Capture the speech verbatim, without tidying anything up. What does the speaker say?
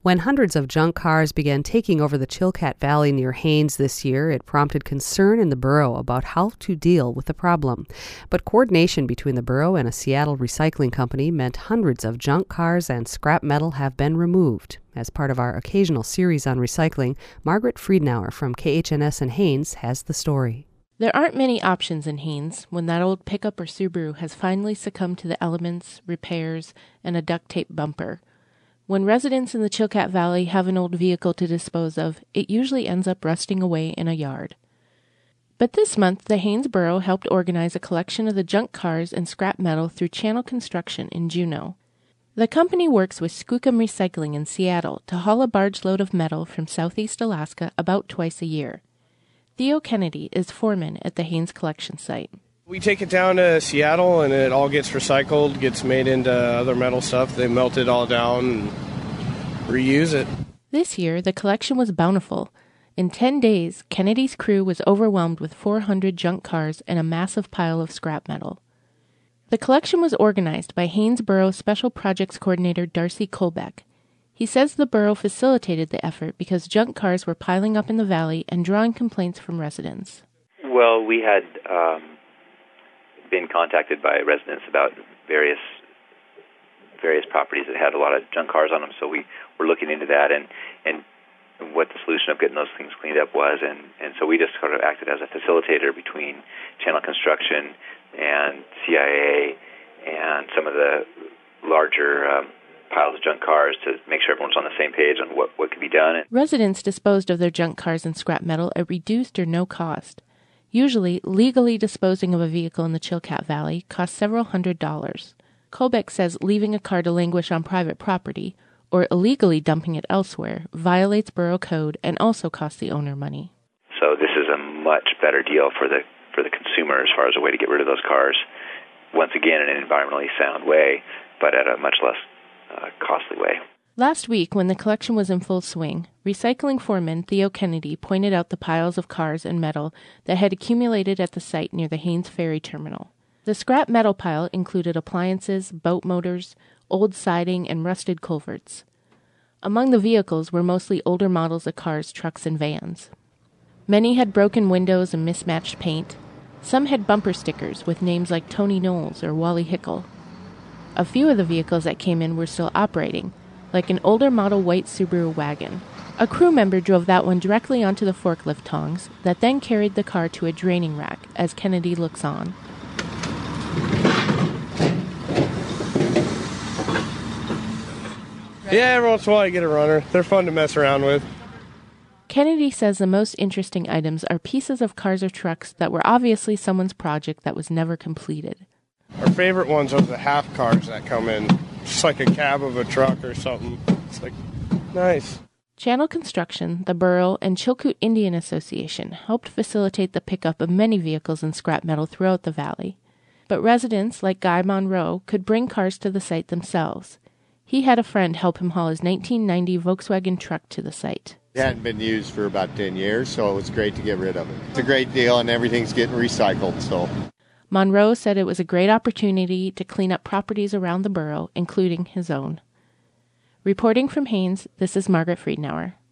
When hundreds of junk cars began taking over the Chilkat Valley near Haines this year, it prompted concern in the borough about how to deal with the problem. But coordination between the borough and a Seattle recycling company meant hundreds of junk cars and scrap metal have been removed. As part of our occasional series on recycling, Margaret Friedenauer from K H N S in Haines has the story. There aren't many options in Haines when that old pickup or Subaru has finally succumbed to the elements, repairs, and a duct tape bumper. When residents in the Chilkat Valley have an old vehicle to dispose of, it usually ends up rusting away in a yard. But this month, the Haines Borough helped organize a collection of the junk cars and scrap metal through Channel Construction in Juneau. The company works with Skookum Recycling in Seattle to haul a barge load of metal from southeast Alaska about twice a year. Theo Kennedy is foreman at the Haines collection site. We take it down to Seattle and it all gets recycled, gets made into other metal stuff. They melt it all down and reuse it. This year, the collection was bountiful. In ten days, Kennedy's crew was overwhelmed with four hundred junk cars and a massive pile of scrap metal. The collection was organized by Haines Borough Special Projects Coordinator Darcy Kolbeck. He says the borough facilitated the effort because junk cars were piling up in the valley and drawing complaints from residents. Well, we had um, been contacted by residents about various various properties that had a lot of junk cars on them, so we were looking into that and, and what the solution of getting those things cleaned up was, and, and so we just sort of acted as a facilitator between Channel Construction and C I A and some of the larger um, piles of junk cars to make sure everyone's on the same page on what, what could be done. Residents disposed of their junk cars and scrap metal at reduced or no cost. Usually, legally disposing of a vehicle in the Chilkat Valley costs several hundred dollars. Kolbeck says leaving a car to languish on private property or illegally dumping it elsewhere violates borough code and also costs the owner money. So this is a much better deal for the for the consumer as far as a way to get rid of those cars, once again in an environmentally sound way, but at a much less uh, costly way. Last week, when the collection was in full swing, recycling foreman Theo Kennedy pointed out the piles of cars and metal that had accumulated at the site near the Haines Ferry Terminal. The scrap metal pile included appliances, boat motors, old siding, and rusted culverts. Among the vehicles were mostly older models of cars, trucks, and vans. Many had broken windows and mismatched paint. Some had bumper stickers with names like Tony Knowles or Wally Hickle. A few of the vehicles that came in were still operating, like an older model white Subaru wagon. A crew member drove that one directly onto the forklift tongs that then carried the car to a draining rack as Kennedy looks on. Yeah, every once in a while I get a runner. They're fun to mess around with. Kennedy says the most interesting items are pieces of cars or trucks that were obviously someone's project that was never completed. Our favorite ones are the half cars that come in. Just like a cab of a truck or something. It's like, nice. Channel Construction, the borough, and Chilkoot Indian Association helped facilitate the pickup of many vehicles and scrap metal throughout the valley. But residents like Guy Monroe could bring cars to the site themselves. He had a friend help him haul his nineteen ninety Volkswagen truck to the site. It hadn't been used for about ten years, so it was great to get rid of it. It's a great deal, and everything's getting recycled, so. Monroe said it was a great opportunity to clean up properties around the borough, including his own. Reporting from Haines, this is Margaret Friedenauer.